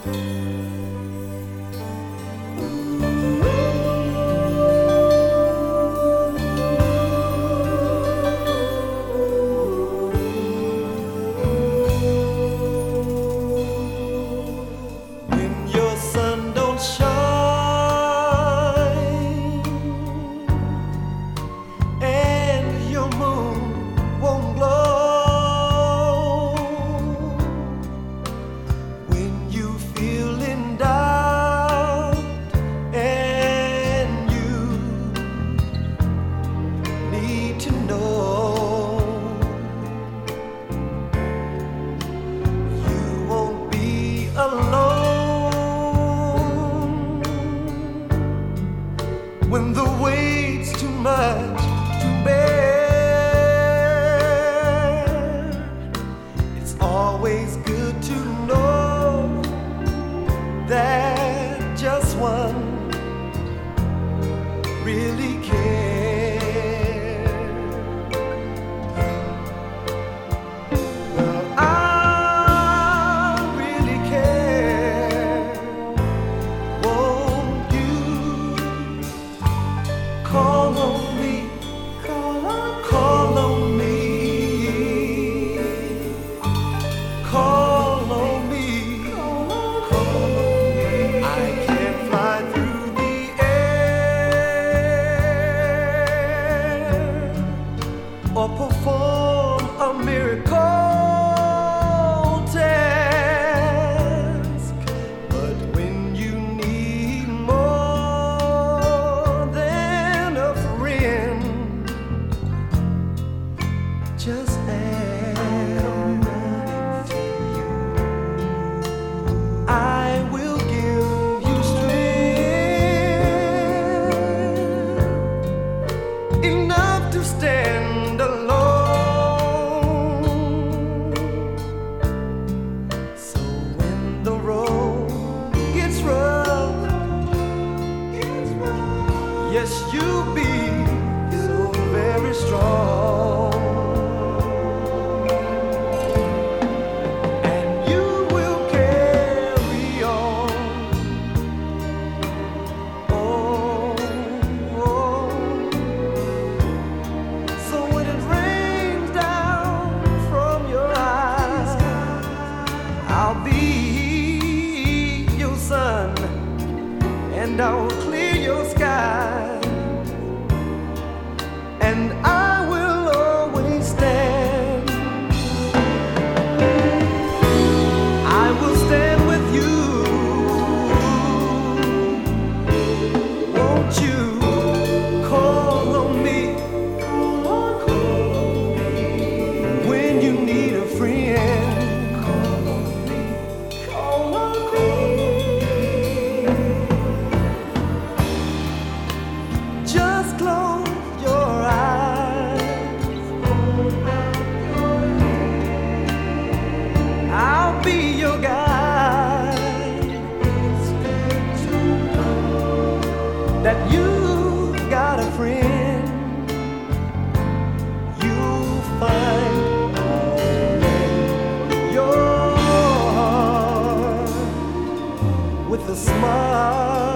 When the weight's too much to bear, it's always good to know that just one really cares. Well, I really care. Won't you call on me, call on me, call on me, call on me. I can't fly through the air or perform a miracle task, but when you need more than a friend, just ask. I will give you strength enough to stand alone. So when the road gets rough, yes, you'll be so very strong. And you will carry on. Oh, oh. So when it rains down from your eyes, I'll be your sun, and I'll clear your sky, and I will always stand. I will stand with you. Won't you call on me, when you need a friend? Call on me, call on me. Just close your eyes. I'll be your guide. That you got a friend. You'll find your heart with a smile.